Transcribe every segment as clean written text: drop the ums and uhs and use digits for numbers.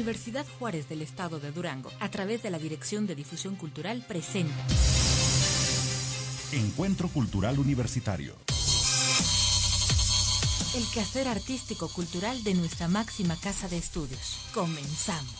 Universidad Juárez del Estado de Durango, a través de la Dirección de Difusión Cultural, presenta Encuentro Cultural Universitario. el quehacer artístico-cultural de nuestra máxima casa de estudios. Comenzamos.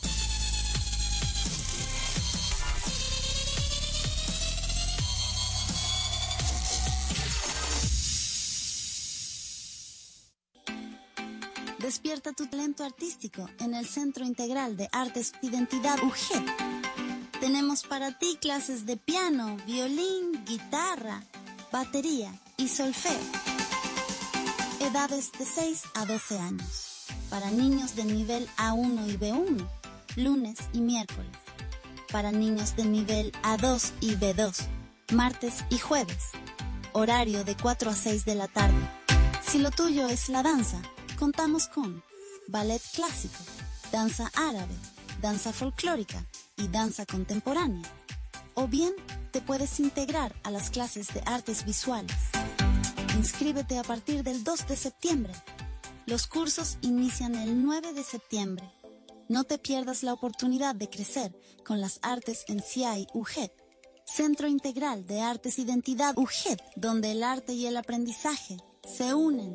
Despierta tu talento artístico en el Centro Integral de Artes Identidad UGED. Tenemos para ti clases de piano, violín, guitarra, batería y solfeo. Edades de 6 a 12 años. Para niños de nivel A1 y B1, lunes y miércoles. Para niños de nivel A2 y B2, martes y jueves. Horario de 4 a 6 de la tarde. Si lo tuyo es la danza, contamos con ballet clásico, danza árabe, danza folclórica y danza contemporánea. O bien, te puedes integrar a las clases de artes visuales. Inscríbete a partir del 2 de septiembre. Los cursos inician el 9 de septiembre. No te pierdas la oportunidad de crecer con las artes en CIAI UGED, Centro Integral de Artes Identidad UGED, donde el arte y el aprendizaje se unen.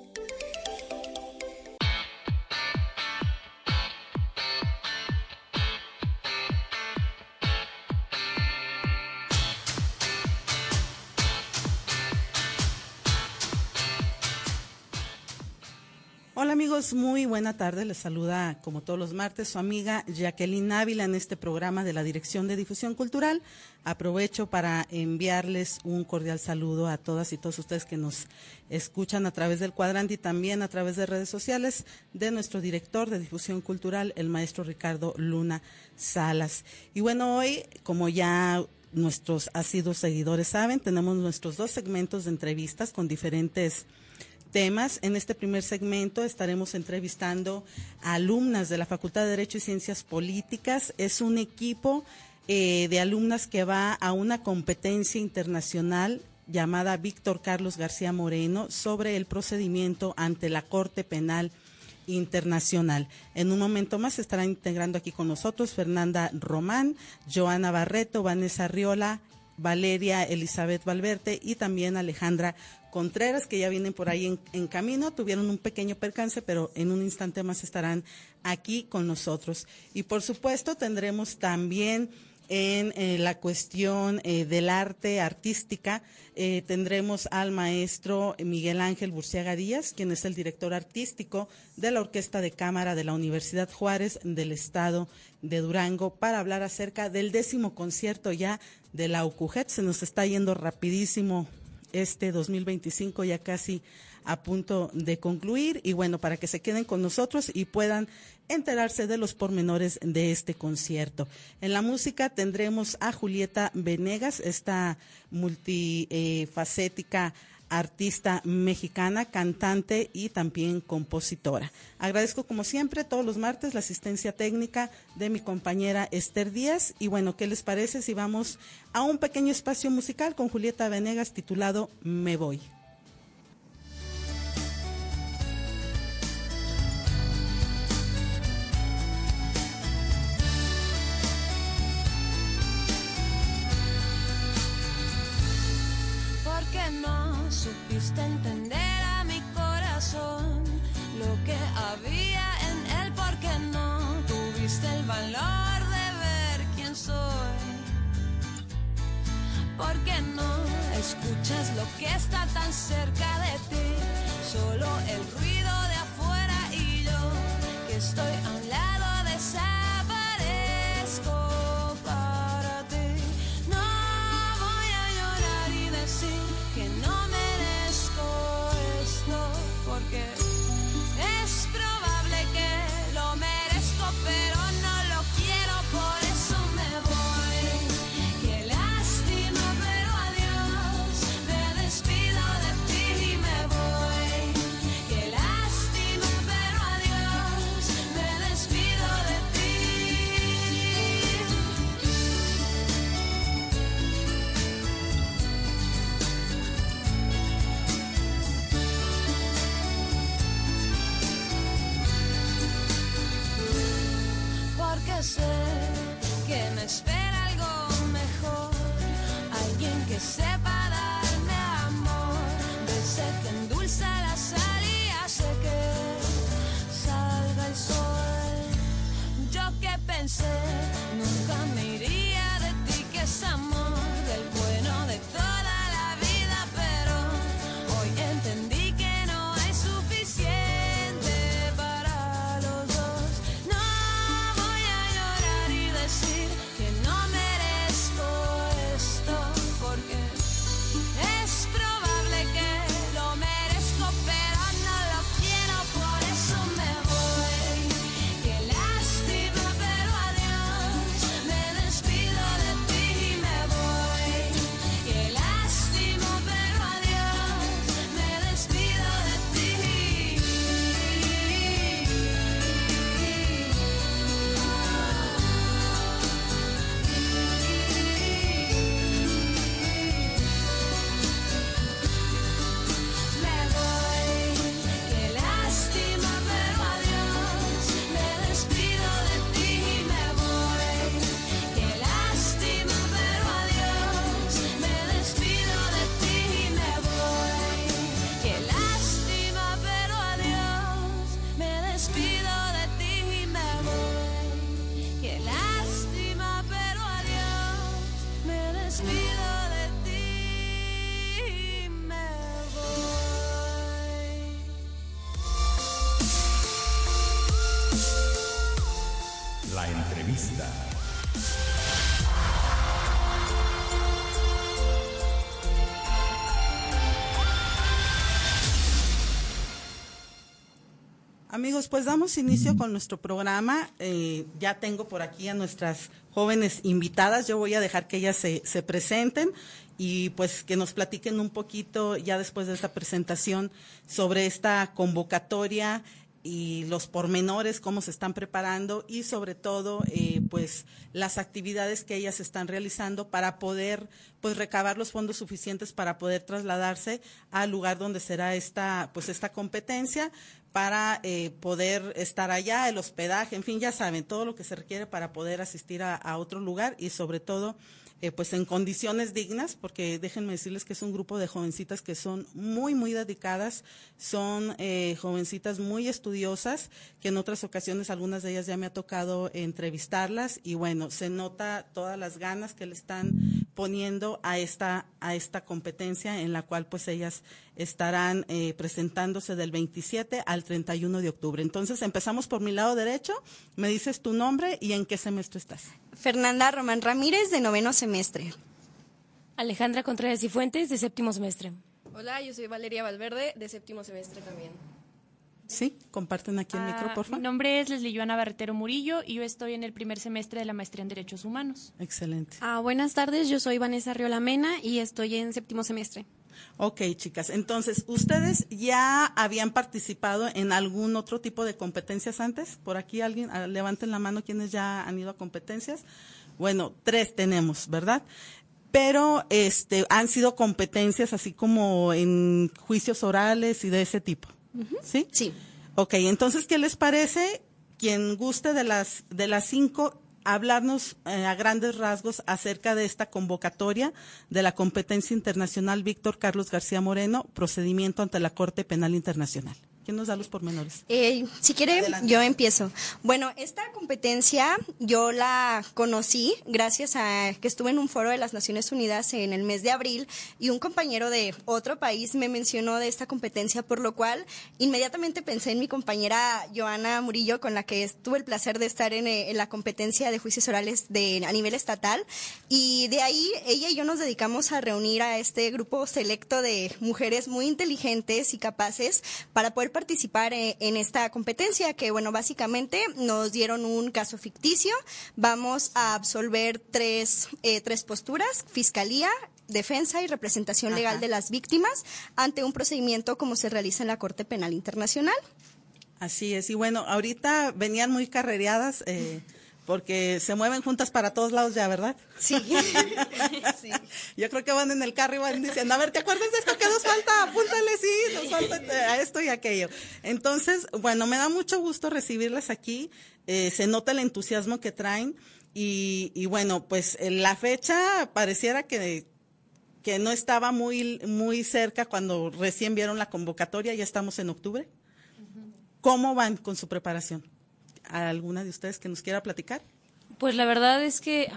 Hola amigos, muy buena tarde. Les saluda como todos los martes su amiga Jacqueline Ávila en este programa de la Dirección de Difusión Cultural. Aprovecho para enviarles un cordial saludo a todas y todos ustedes que nos escuchan a través del cuadrante y también a través de redes sociales de nuestro director de Difusión Cultural, el maestro Ricardo Luna Salas. Y bueno, hoy, como ya nuestros asiduos seguidores saben, tenemos nuestros dos segmentos de entrevistas con diferentes temas. En este primer segmento estaremos entrevistando a alumnas de la Facultad de Derecho y Ciencias Políticas. Es un equipo de alumnas que va a una competencia internacional llamada Víctor Carlos García Moreno sobre el procedimiento ante la Corte Penal Internacional. En un momento más estarán integrando aquí con nosotros Fernanda Román, Joana Barreto, Vanessa Riola, Valeria Elizabeth Valverde y también Alejandra Contreras, que ya vienen por ahí en camino. Tuvieron un pequeño percance, pero en un instante más estarán aquí con nosotros. Y por supuesto tendremos también en la cuestión del arte artística, tendremos al maestro Miguel Ángel Burciaga Díaz, quien es el director artístico de la Orquesta de Cámara de la Universidad Juárez del Estado de Durango, para hablar acerca del 10º concierto ya de la UCUJET. Se nos está yendo rapidísimo este 2025, ya casi a punto de concluir, y bueno, para que se queden con nosotros y puedan enterarse de los pormenores de este concierto. En la música tendremos a Julieta Venegas, esta multifacética artista mexicana, cantante y también compositora. Agradezco como siempre todos los martes la asistencia técnica de mi compañera Esther Díaz, y bueno, ¿qué les parece si vamos a un pequeño espacio musical con Julieta Venegas titulado Me Voy? Supiste entender a mi corazón lo que había en él, porque no tuviste el valor de ver quién soy, porque no escuchas lo que está tan cerca de ti, solo el ruido de afuera y yo que estoy a un lado desaparezco para ti. No voy a llorar y decir que no porque es probable que lo merezco, pero no lo quiero, por eso me voy. Qué lástima, pero adiós, me despido de ti y me voy. Qué lástima, pero adiós, me despido de ti. espera algo mejor, alguien que sepa darme amor, de ese que endulza la sal y hace que salga el sol. Yo que pensé, nunca me iría de ti, que es amor, del bueno de toda la vida, pero hoy entendí que no hay suficiente para los dos. No voy a llorar y decir que no merezco esto, porque es probable que lo merezco, pero no lo quiero, por eso me voy. Qué lástima, pero adiós, me despido de ti y me voy. Qué lástima, pero adiós, me despido de ti. Me voy, qué lástima, pero adiós, me despido de ti y me voy. Qué lástima, pero adiós, me despido de ti y me voy. Qué lástima, pero adiós, me despido de ti y me voy. Qué lástima, pero adiós, me despido de ti y me voy. La entrevista. Amigos, pues damos inicio con nuestro programa. Ya tengo por aquí a nuestras jóvenes invitadas. Yo voy a dejar que ellas se presenten y pues que nos platiquen un poquito ya después de esta presentación sobre esta convocatoria y los pormenores, cómo se están preparando y sobre todo pues las actividades que ellas están realizando para poder pues recabar los fondos suficientes para poder trasladarse al lugar donde será esta competencia, para poder estar allá, el hospedaje, en fin, ya saben, todo lo que se requiere para poder asistir a otro lugar y sobre todo pues en condiciones dignas, porque déjenme decirles que es un grupo de jovencitas que son muy, muy dedicadas, son jovencitas muy estudiosas, que en otras ocasiones algunas de ellas ya me ha tocado entrevistarlas y bueno, se nota todas las ganas que le están poniendo a esta competencia en la cual pues ellas estarán presentándose del 27 al 31 de octubre. Entonces empezamos por mi lado derecho, me dices tu nombre y en qué semestre estás. Fernanda Román Ramírez, de 9º semestre. Alejandra Contreras y Fuentes, de 7º semestre. Hola, yo soy Valeria Valverde, de 7º semestre también. Sí, comparten aquí el micro, por favor. Mi nombre es Leslie Joana Barretero Murillo y yo estoy en el primer semestre de la maestría en Derechos Humanos. Excelente. Buenas tardes, yo soy Vanessa Riola Mena y estoy en 7º semestre. Ok, chicas, entonces, ¿ustedes ya habían participado en algún otro tipo de competencias antes? Por aquí alguien, levanten la mano quienes ya han ido a competencias. Bueno, 3 tenemos, ¿verdad? Pero han sido competencias así como en juicios orales y de ese tipo, ¿sí? Sí. Ok, entonces, ¿qué les parece? Quien guste de las 5, hablarnos a grandes rasgos acerca de esta convocatoria de la competencia internacional Víctor Carlos García Moreno, procedimiento ante la Corte Penal Internacional. ¿Quién nos da los pormenores? Si quiere, Adelante. yo empiezo. Bueno, esta competencia yo la conocí gracias a que estuve en un foro de las Naciones Unidas en el mes de abril y un compañero de otro país me mencionó de esta competencia, por lo cual inmediatamente pensé en mi compañera Joana Murillo, con la que tuve el placer de estar en la competencia de juicios orales a nivel estatal, y de ahí ella y yo nos dedicamos a reunir a este grupo selecto de mujeres muy inteligentes y capaces para poder participar en esta competencia, que bueno, básicamente nos dieron un caso ficticio. Vamos a absolver tres posturas: fiscalía, defensa y representación legal de las víctimas ante un procedimiento como se realiza en la Corte Penal Internacional. Así es, y bueno, ahorita venían muy carrereadas, porque se mueven juntas para todos lados ya, ¿verdad? Sí. Sí. Yo creo que van en el carro y van diciendo, a ver, ¿te acuerdas de esto? ¿Qué nos falta? Apúntale, sí, nos falta a esto y aquello. Entonces, bueno, me da mucho gusto recibirlas aquí, se nota el entusiasmo que traen Y bueno, pues la fecha pareciera que no estaba muy cerca cuando recién vieron la convocatoria, ya estamos en octubre. ¿Cómo van con su preparación? ¿Alguna de ustedes que nos quiera platicar? Pues la verdad es que...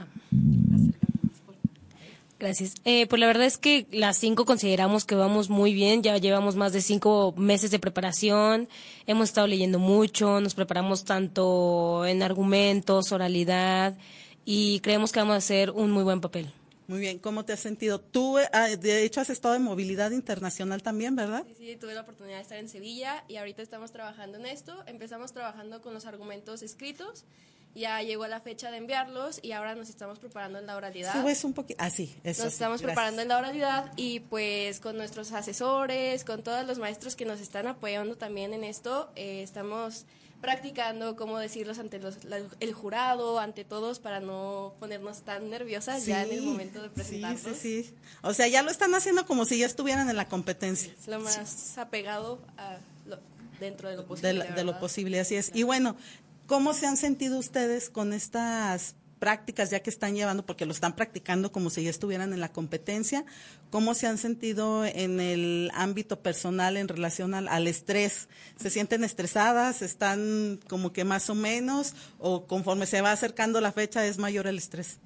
Gracias. Pues la verdad es que las 5 consideramos que vamos muy bien, ya llevamos más de 5 meses de preparación, hemos estado leyendo mucho, nos preparamos tanto en argumentos, oralidad, y creemos que vamos a hacer un muy buen papel. Muy bien, ¿cómo te has sentido? Tú, de hecho, has estado en movilidad internacional también, ¿verdad? Sí, tuve la oportunidad de estar en Sevilla y ahorita estamos trabajando en esto. Empezamos trabajando con los argumentos escritos, ya llegó la fecha de enviarlos y ahora nos estamos preparando en la oralidad. Subes un poquito, sí, eso. Nos estamos preparando en la oralidad y pues con nuestros asesores, con todos los maestros que nos están apoyando también en esto, estamos practicando cómo decirlos ante el jurado, ante todos, para no ponernos tan nerviosas ya en el momento de presentarnos. Sí. O sea, ya lo están haciendo como si ya estuvieran en la competencia. Es lo más apegado a dentro de lo posible. De lo posible, así es. Y bueno, ¿cómo se han sentido ustedes con estas prácticas ya que están llevando, porque lo están practicando como si ya estuvieran en la competencia? ¿Cómo se han sentido en el ámbito personal en relación al estrés? ¿Se sienten estresadas? ¿Están como que más o menos? ¿O conforme se va acercando la fecha es mayor el estrés?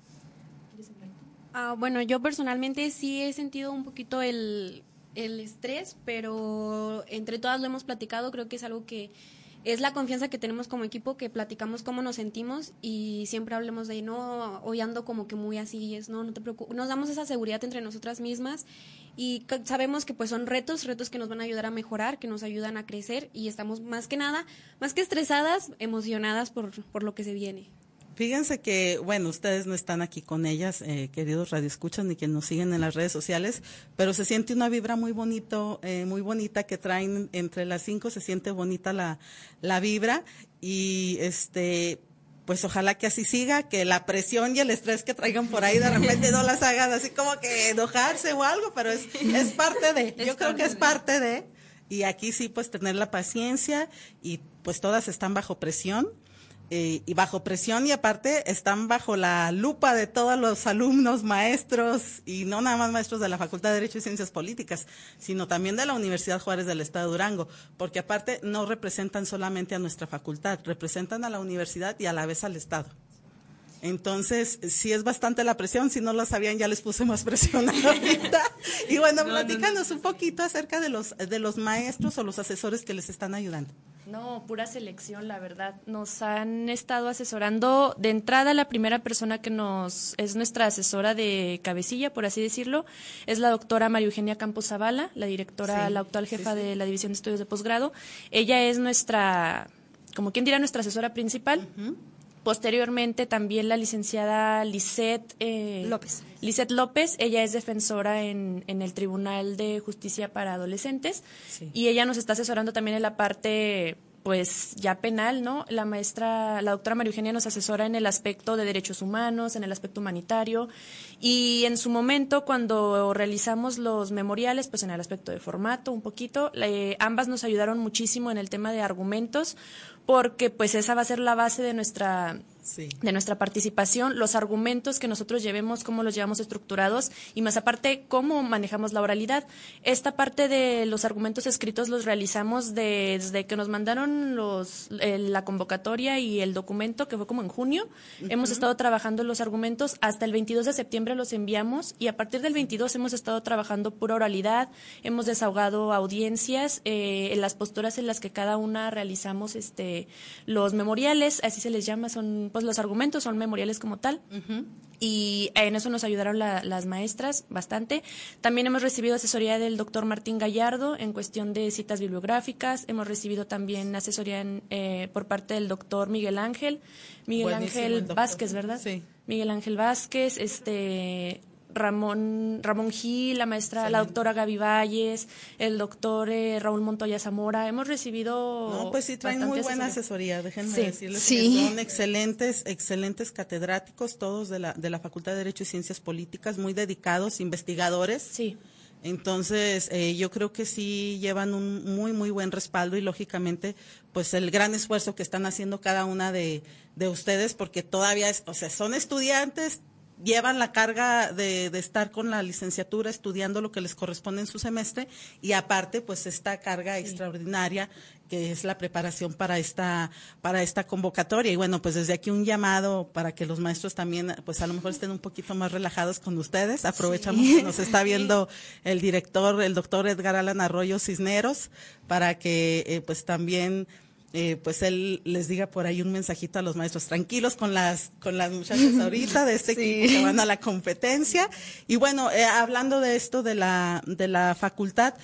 Bueno, yo personalmente sí he sentido un poquito el estrés, pero entre todas lo hemos platicado. Creo que es algo que es la confianza que tenemos como equipo, que platicamos cómo nos sentimos y siempre hablemos de, no, hoy ando como que muy así, no te preocupes, nos damos esa seguridad entre nosotras mismas y sabemos que pues son retos que nos van a ayudar a mejorar, que nos ayudan a crecer y estamos más que estresadas, emocionadas por lo que se viene. Fíjense que, bueno, ustedes no están aquí con ellas, queridos radioescuchas, ni que nos siguen en las redes sociales, pero se siente una vibra muy bonita que traen entre las 5, se siente bonita la vibra y pues ojalá que así siga, que la presión y el estrés que traigan por ahí de repente no las hagan así como que enojarse o algo, pero es parte de, yo creo que es parte de, y aquí sí pues tener la paciencia y pues todas están bajo presión. Y bajo presión y aparte están bajo la lupa de todos los alumnos, maestros y no nada más maestros de la Facultad de Derecho y Ciencias Políticas, sino también de la Universidad Juárez del Estado de Durango, porque aparte no representan solamente a nuestra facultad, representan a la universidad y a la vez al Estado. Entonces, sí es bastante la presión, si no lo sabían ya les puse más presión ahorita. Y bueno, platícanos un poquito acerca de los maestros o los asesores que les están ayudando. No, pura selección, la verdad. Nos han estado asesorando. De entrada, la primera persona que es nuestra asesora de cabecilla, por así decirlo, es la doctora María Eugenia Campos Zavala, la directora, la actual jefa de la División de Estudios de Posgrado. Ella es nuestra, como quien dirá, nuestra asesora principal. Posteriormente también la licenciada Lisette López, ella es defensora en el Tribunal de Justicia para Adolescentes y ella nos está asesorando también en la parte pues ya penal, ¿no? La doctora María Eugenia nos asesora en el aspecto de derechos humanos, en el aspecto humanitario y en su momento cuando realizamos los memoriales, pues en el aspecto de formato un poquito, ambas nos ayudaron muchísimo en el tema de argumentos porque pues esa va a ser la base de nuestra participación, los argumentos que nosotros llevemos, cómo los llevamos estructurados y más aparte cómo manejamos la oralidad. Esta parte de los argumentos escritos los realizamos desde que nos mandaron la convocatoria y el documento, que fue como en junio. Hemos estado trabajando los argumentos, hasta el 22 de septiembre los enviamos y a partir del 22 hemos estado trabajando pura oralidad, hemos desahogado audiencias, en las posturas en las que cada una realizamos los memoriales, así se les llama, son pues los argumentos, son memoriales como tal. Y en eso nos ayudaron las maestras bastante. También hemos recibido asesoría del doctor Martín Gallardo en cuestión de citas bibliográficas. Hemos recibido también asesoría por parte del doctor Miguel Ángel Vázquez, ¿verdad? Sí. Miguel Ángel Vázquez, Ramón Gil, la maestra, la doctora Gaby Valles, el doctor Raúl Montoya Zamora. Hemos recibido... No, pues sí, traen muy buena asesoría, déjenme decirles que son excelentes catedráticos, todos de la Facultad de Derecho y Ciencias Políticas, muy dedicados, investigadores. Sí. Entonces, yo creo que sí llevan un muy, muy buen respaldo y lógicamente, pues el gran esfuerzo que están haciendo cada una de ustedes, porque todavía son estudiantes, llevan la carga de estar con la licenciatura estudiando lo que les corresponde en su semestre y aparte, pues esta carga extraordinaria que es la preparación para esta convocatoria. Y bueno, pues desde aquí un llamado para que los maestros también, pues a lo mejor estén un poquito más relajados con ustedes. Aprovechamos que nos está viendo el director, el doctor Edgar Alan Arroyo Cisneros, para que pues también pues él les diga por ahí un mensajito a los maestros, tranquilos con las muchachas ahorita de este equipo que van a la competencia. Y bueno, hablando de esto de la facultad,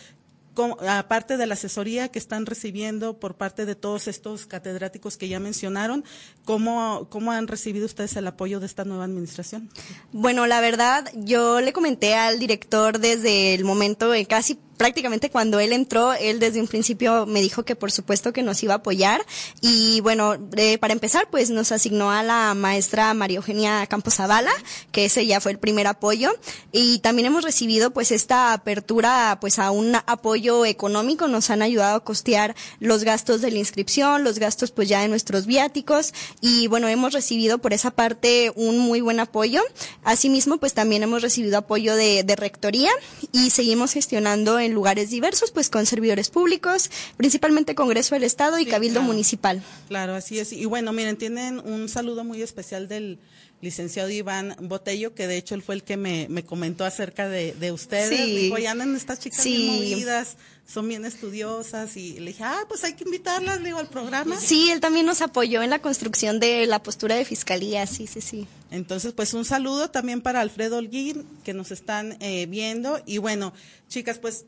aparte de la asesoría que están recibiendo por parte de todos estos catedráticos que ya mencionaron, ¿cómo han recibido ustedes el apoyo de esta nueva administración? Bueno, la verdad, yo le comenté al director desde el momento de casi prácticamente cuando él entró, él desde un principio me dijo que por supuesto que nos iba a apoyar y bueno, para empezar pues nos asignó a la maestra María Eugenia Campos Zavala, que ese ya fue el primer apoyo y también hemos recibido pues esta apertura pues a un apoyo económico, nos han ayudado a costear los gastos de la inscripción, los gastos pues ya de nuestros viáticos y bueno, hemos recibido por esa parte un muy buen apoyo. Asimismo pues también hemos recibido apoyo de rectoría y seguimos gestionando en lugares diversos, pues con servidores públicos, principalmente Congreso del Estado y Cabildo Municipal. Claro, así es. Y bueno, miren, tienen un saludo muy especial del licenciado Iván Botello, que de hecho él fue el que me comentó acerca de ustedes. Sí. Dijo, ya andan estas chicas bien movidas, son bien estudiosas, y le dije, pues hay que invitarlas, digo, al programa. Sí, él también nos apoyó en la construcción de la postura de fiscalía, sí. Entonces, pues un saludo también para Alfredo Holguín, que nos están viendo. Y bueno, chicas, pues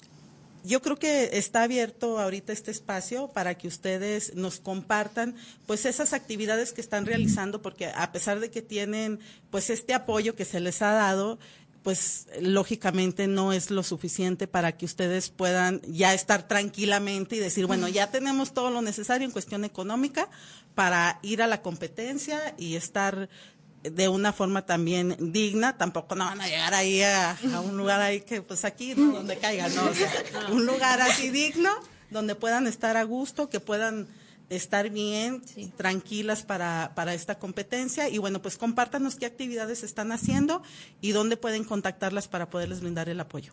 yo creo que está abierto ahorita este espacio para que ustedes nos compartan pues esas actividades que están realizando, porque a pesar de que tienen pues este apoyo que se les ha dado, pues lógicamente no es lo suficiente para que ustedes puedan ya estar tranquilamente y decir, bueno, ya tenemos todo lo necesario en cuestión económica para ir a la competencia y estar de una forma también digna. Tampoco no van a llegar ahí a un lugar ahí que pues aquí, ¿no? Donde caigan, ¿no? O sea, un lugar así digno, donde puedan estar a gusto, que puedan estar bien, tranquilas para esta competencia. Y bueno, pues compártanos qué actividades están haciendo y dónde pueden contactarlas para poderles brindar el apoyo.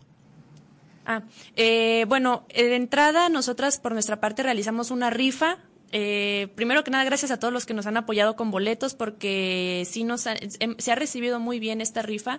Bueno, de entrada nosotras por nuestra parte realizamos una rifa. Primero que nada, gracias a todos los que nos han apoyado con boletos, porque sí se ha recibido muy bien esta rifa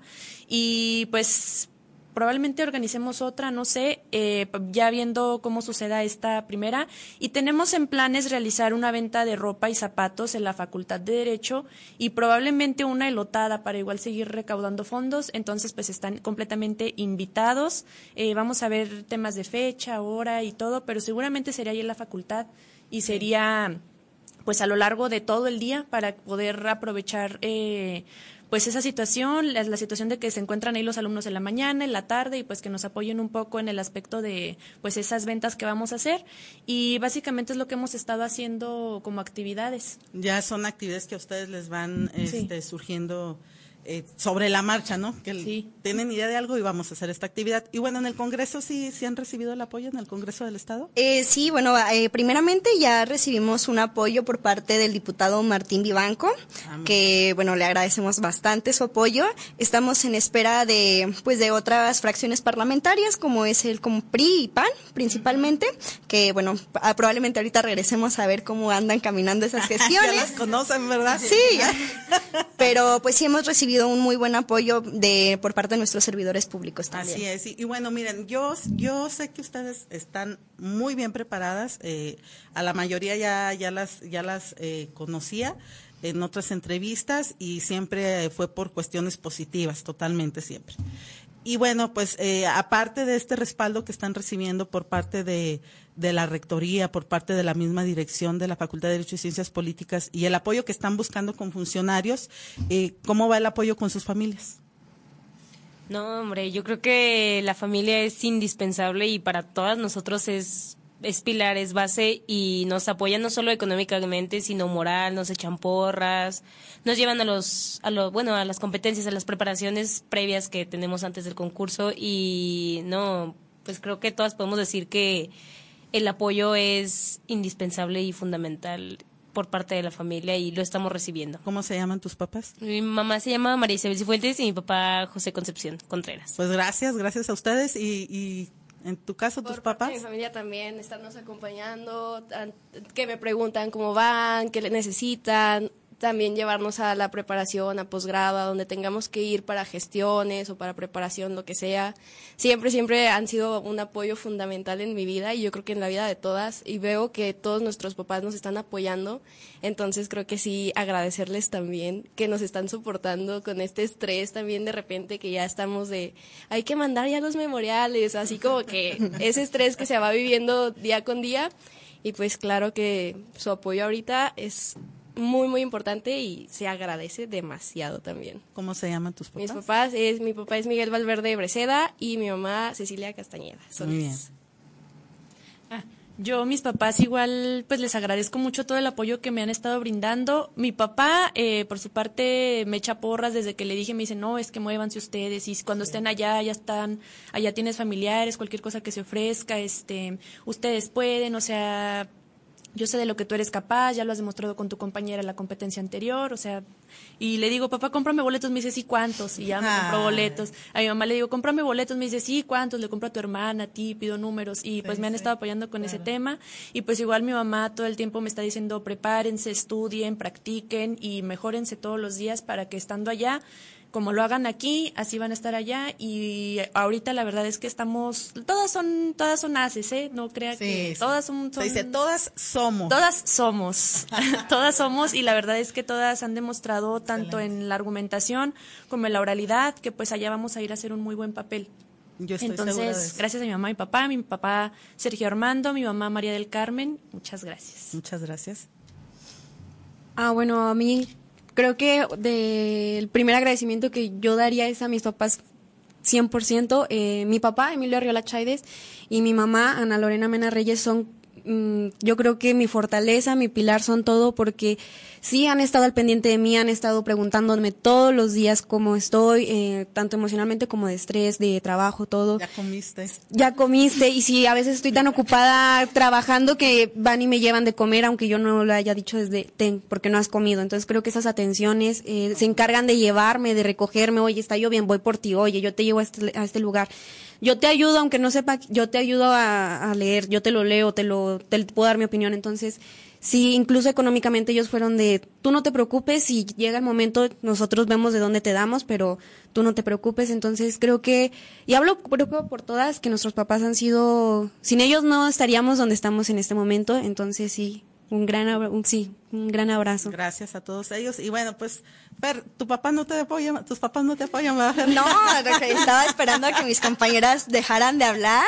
y pues probablemente organicemos otra, no sé, ya viendo cómo suceda esta primera. Y tenemos en planes realizar una venta de ropa y zapatos en la Facultad de Derecho y probablemente una elotada para igual seguir recaudando fondos. Entonces, pues están completamente invitados. Vamos a ver temas de fecha, hora y todo, pero seguramente sería ahí en la facultad y sería pues a lo largo de todo el día para poder aprovechar pues esa situación, la situación de que se encuentran ahí los alumnos en la mañana, en la tarde, y pues que nos apoyen un poco en el aspecto de pues esas ventas que vamos a hacer. Y básicamente es lo que hemos estado haciendo como actividades. Ya son actividades que a ustedes les van surgiendo sobre la marcha, ¿no? Que tienen idea de algo y vamos a hacer esta actividad. Y bueno, en el Congreso sí han recibido el apoyo en el Congreso del Estado. Sí, bueno, primeramente ya recibimos un apoyo por parte del diputado Martín Vivanco, que bueno, le agradecemos bastante su apoyo. Estamos en espera de otras fracciones parlamentarias, como es el PRI y PAN, principalmente, que bueno, probablemente ahorita regresemos a ver cómo andan caminando esas gestiones. Ya las conocen, ¿verdad? Sí, pero pues sí hemos recibido un muy buen apoyo por parte de nuestros servidores públicos también. Así es, y bueno, miren, yo sé que ustedes están muy bien preparadas, a la mayoría ya las conocía en otras entrevistas y siempre fue por cuestiones positivas, totalmente siempre. Y bueno, pues aparte de este respaldo que están recibiendo por parte de la rectoría, por parte de la misma dirección de la Facultad de Derecho y Ciencias Políticas y el apoyo que están buscando con funcionarios, ¿cómo va el apoyo con sus familias? No, hombre, yo creo que la familia es indispensable y para todas nosotros es es pilar, es base y nos apoyan no solo económicamente, sino moral, nos echan porras, nos llevan a las competencias, a las preparaciones previas que tenemos antes del concurso y no, pues creo que todas podemos decir que el apoyo es indispensable y fundamental por parte de la familia y lo estamos recibiendo. ¿Cómo se llaman tus papás? Mi mamá se llama María Isabel Cifuentes y mi papá José Concepción Contreras. Pues gracias a ustedes y en tu caso, tus Por parte papás. de mi familia también estarnos acompañando, que me preguntan cómo van, qué le necesitan, también llevarnos a la preparación, a posgrado, a donde tengamos que ir para gestiones o para preparación, lo que sea. Siempre han sido un apoyo fundamental en mi vida y yo creo que en la vida de todas, y veo que todos nuestros papás nos están apoyando, entonces creo que sí agradecerles también que nos están soportando con este estrés también de repente que ya estamos hay que mandar ya los memoriales, así como que ese estrés que se va viviendo día con día, y pues claro que su apoyo ahorita es muy, muy importante y se agradece demasiado también. ¿Cómo se llaman tus papás? Mi papá es Miguel Valverde Breceda y mi mamá Cecilia Castañeda. Muy bien. Yo, mis papás igual, pues les agradezco mucho todo el apoyo que me han estado brindando. Mi papá, por su parte, me echa porras desde que le dije, me dice, no, es que muévanse ustedes y cuando estén allá, allá tienes familiares, cualquier cosa que se ofrezca, ustedes pueden, o sea, yo sé de lo que tú eres capaz, ya lo has demostrado con tu compañera en la competencia anterior, o sea, y le digo, papá, cómprame boletos, me dice, sí, ¿cuántos? Y ya me compró boletos. A mi mamá le digo, cómprame boletos, me dice, sí, ¿cuántos? Le compro a tu hermana, a ti, pido números, y pues me han estado apoyando con ese tema, y pues igual mi mamá todo el tiempo me está diciendo, prepárense, estudien, practiquen, y mejórense todos los días para que estando allá, como lo hagan aquí, así van a estar allá, y ahorita la verdad es que todas son haces, no crea que todas son Se dice, todas somos. Todas somos, y la verdad es que todas han demostrado tanto en la argumentación como en la oralidad, que pues allá vamos a ir a hacer un muy buen papel. Yo estoy segura de Entonces, eso. gracias a mi papá Sergio Armando, mi mamá María del Carmen, muchas gracias. Muchas gracias. Bueno, a mí creo que el primer agradecimiento que yo daría es a mis papás 100%. Mi papá, Emilio Arriola Chaides, y mi mamá, Ana Lorena Mena Reyes, son, yo creo que mi fortaleza, mi pilar, son todo, porque sí han estado al pendiente de mí, han estado preguntándome todos los días cómo estoy, tanto emocionalmente como de estrés, de trabajo, todo. Ya comiste, y si a veces estoy tan ocupada trabajando que van y me llevan de comer, aunque yo no lo haya dicho porque no has comido. Entonces creo que esas atenciones se encargan de llevarme, de recogerme, oye, está lloviendo, voy por ti, oye, yo te llevo a este lugar. Yo te ayudo, aunque no sepa, yo te ayudo a leer, yo te lo leo, te puedo dar mi opinión. Entonces, sí, incluso económicamente ellos fueron de, tú no te preocupes, si llega el momento, nosotros vemos de dónde te damos, pero tú no te preocupes. Entonces creo que, y creo que por todas, que nuestros papás han sido, sin ellos no estaríamos donde estamos en este momento. Entonces sí, un gran abrazo. Gracias a todos ellos. Y bueno, pues, Fer, tus papás no te apoyan, ¿verdad, Fer? No, estaba esperando a que mis compañeras dejaran de hablar.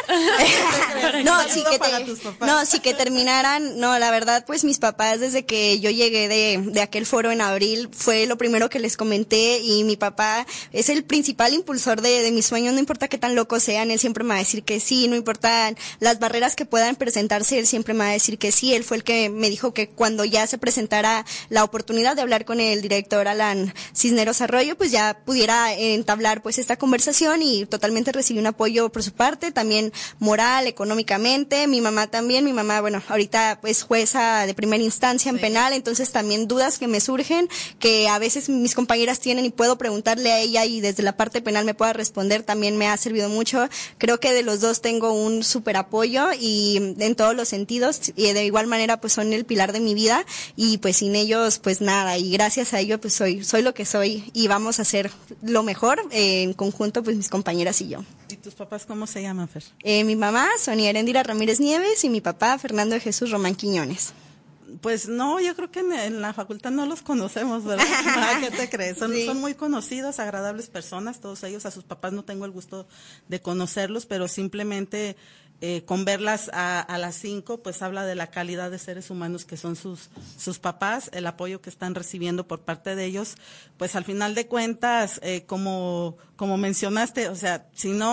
Sí que terminaran. No, la verdad, pues mis papás, desde que yo llegué de aquel foro en abril, fue lo primero que les comenté, y mi papá es el principal impulsor de mis sueños, no importa qué tan locos sean, él siempre me va a decir que sí, no importan las barreras que puedan presentarse, él siempre me va a decir que sí. Él fue el que me dijo que cuando ya se presentara la oportunidad de hablar con el director Alan Cisneros Arroyo, pues ya pudiera entablar pues esta conversación, y totalmente recibí un apoyo por su parte, también moral, económicamente. Mi mamá también, bueno, ahorita pues jueza de primera instancia en penal, entonces también dudas que me surgen, que a veces mis compañeras tienen y puedo preguntarle a ella y desde la parte penal me pueda responder, también me ha servido mucho. Creo que de los dos tengo un súper apoyo y en todos los sentidos, y de igual manera pues son el pilar de mi vida, y pues sin ellos pues nada, y gracias a ello pues soy lo que soy, y vamos a hacer lo mejor en conjunto pues mis compañeras y yo. ¿Y tus papás cómo se llaman, Fer? Mi mamá, Sonia Heréndira Ramírez Nieves, y mi papá, Fernando de Jesús Román Quiñones. Pues no, yo creo que en la facultad no los conocemos, ¿verdad? ¿Qué te crees? Son muy conocidos, agradables personas, todos ellos. A sus papás no tengo el gusto de conocerlos, pero simplemente con verlas a las 5, pues habla de la calidad de seres humanos que son sus papás, el apoyo que están recibiendo por parte de ellos. Pues al final de cuentas, como mencionaste, o sea, si no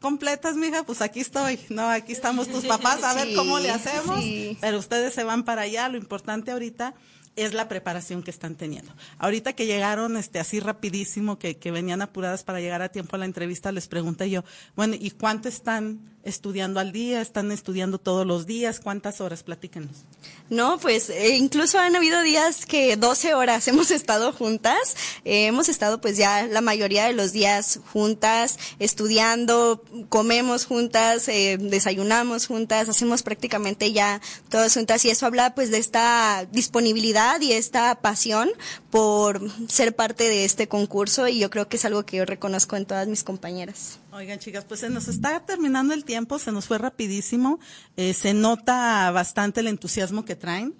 completas, mija, pues aquí estoy, ¿no? Aquí estamos tus papás, a ver cómo le hacemos, pero ustedes se van para allá. Lo importante ahorita es la preparación que están teniendo. Ahorita que llegaron así rapidísimo, que venían apuradas para llegar a tiempo a la entrevista, les pregunté yo, bueno, ¿y cuánto están estudiando al día? ¿Están estudiando todos los días? ¿Cuántas horas? Platíquenos. No, pues incluso han habido días que 12 horas hemos estado juntas, hemos estado pues ya la mayoría de los días juntas, estudiando, comemos juntas, desayunamos juntas, hacemos prácticamente ya todas juntas, y eso habla pues de esta disponibilidad y esta pasión por ser parte de este concurso, y yo creo que es algo que yo reconozco en todas mis compañeras. Oigan, chicas, pues se nos está terminando el tiempo, se nos fue rapidísimo, se nota bastante el entusiasmo que traen,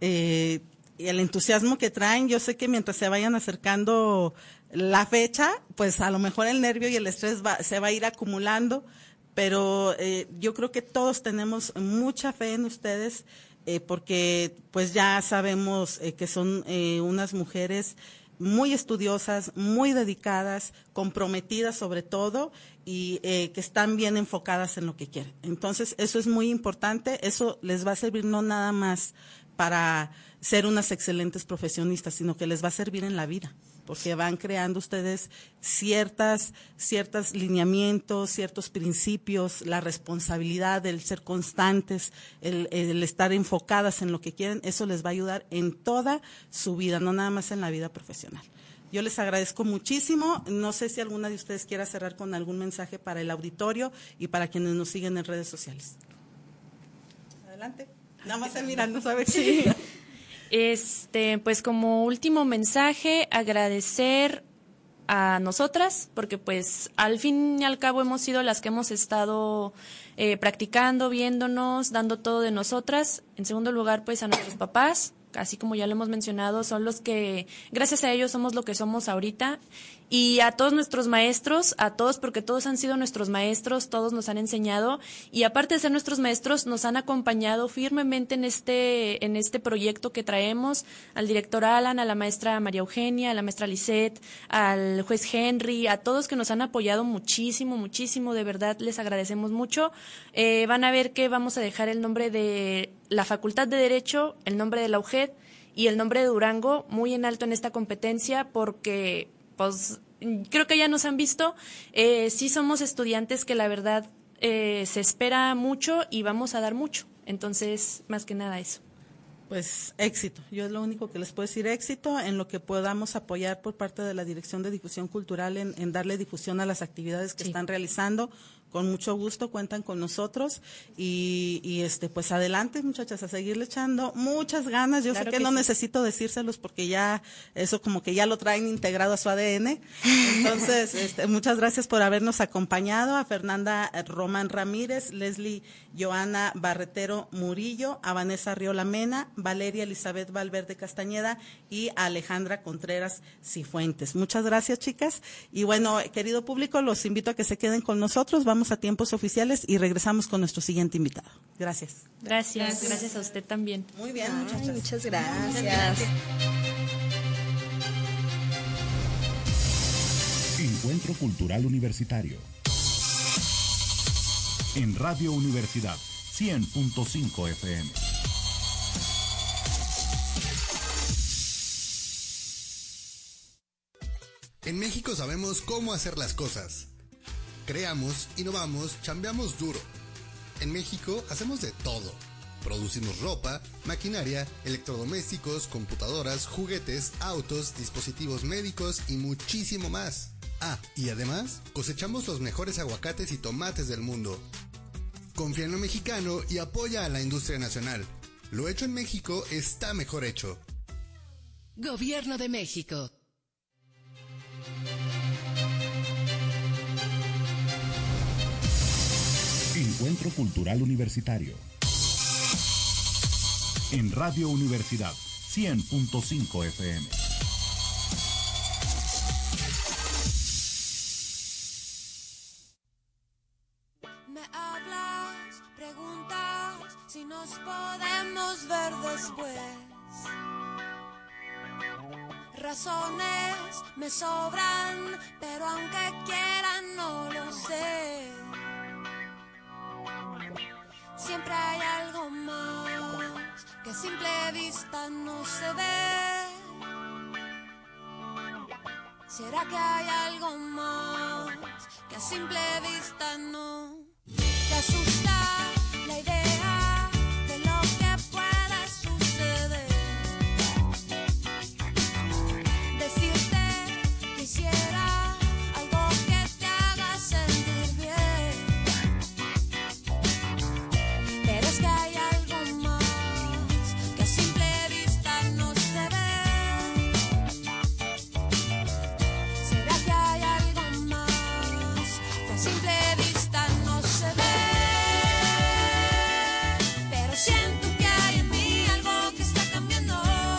yo sé que mientras se vayan acercando la fecha, pues a lo mejor el nervio y el estrés se va a ir acumulando, pero yo creo que todos tenemos mucha fe en ustedes, porque pues ya sabemos que son unas mujeres muy estudiosas, muy dedicadas, comprometidas sobre todo, y que están bien enfocadas en lo que quieren. Entonces, eso es muy importante, eso les va a servir no nada más para ser unas excelentes profesionistas, sino que les va a servir en la vida, porque van creando ustedes ciertos lineamientos, ciertos principios, la responsabilidad, el ser constantes, el estar enfocadas en lo que quieren, eso les va a ayudar en toda su vida, no nada más en la vida profesional. Yo les agradezco muchísimo. No sé si alguna de ustedes quiera cerrar con algún mensaje para el auditorio y para quienes nos siguen en redes sociales. Adelante. Nada más mirando, ¿sabes? Sí. Pues como último mensaje, agradecer a nosotras, porque pues al fin y al cabo hemos sido las que hemos estado practicando, viéndonos, dando todo de nosotras. En segundo lugar, pues a nuestros papás, así como ya lo hemos mencionado, son los que, gracias a ellos, somos lo que somos ahorita. Y a todos nuestros maestros, a todos, porque todos han sido nuestros maestros, todos nos han enseñado, y aparte de ser nuestros maestros, nos han acompañado firmemente en este proyecto que traemos, al director Alan, a la maestra María Eugenia, a la maestra Lisette, al juez Henry, a todos que nos han apoyado muchísimo, muchísimo, de verdad les agradecemos mucho. Van a ver que vamos a dejar el nombre de la Facultad de Derecho, el nombre de la UGED y el nombre de Durango muy en alto en esta competencia, porque pues creo que ya nos han visto, sí somos estudiantes que la verdad se espera mucho y vamos a dar mucho, entonces más que nada eso. Pues éxito, yo es lo único que les puedo decir, éxito en lo que podamos apoyar por parte de la Dirección de Difusión Cultural en darle difusión a las actividades que están realizando. Con mucho gusto cuentan con nosotros y pues adelante, muchachas, a seguirle echando muchas ganas. Yo claro sé que no sí. Necesito decírselos porque ya eso como que ya lo traen integrado a su ADN. Entonces, muchas gracias por habernos acompañado, a Fernanda Román Ramírez, Leslie Joana Barretero Murillo, a Vanessa Riola Mena, Valeria Elizabeth Valverde Castañeda y a Alejandra Contreras Cifuentes. Muchas gracias, chicas. Y bueno, querido público, los invito a que se queden con nosotros. Vamos a tiempos oficiales y regresamos con nuestro siguiente invitado. Gracias. Gracias a usted también. Muy bien, muchachas. Muchas gracias. Encuentro Cultural Universitario. En Radio Universidad 100.5 FM. En México sabemos cómo hacer las cosas. Creamos, innovamos, chambeamos duro. En México hacemos de todo. Producimos ropa, maquinaria, electrodomésticos, computadoras, juguetes, autos, dispositivos médicos y muchísimo más. Ah, y además cosechamos los mejores aguacates y tomates del mundo. Confía en lo mexicano y apoya a la industria nacional. Lo hecho en México está mejor hecho. Gobierno de México. Encuentro Cultural Universitario. En Radio Universidad 100.5 FM. Me hablas, preguntas si nos podemos ver después. Razones me sobran, pero aunque quieran no lo sé. Siempre hay algo más que a simple vista no se ve. ¿Será que hay algo más que a simple vista no te asusta la idea de lo que pueda suceder? Decirte quisiera algo que te haga sentir bien, pero es que hay algo más que a simple vista no se ve. ¿Será que hay algo más que a simple vista no se ve? Pero siento que hay en mí algo que está cambiando.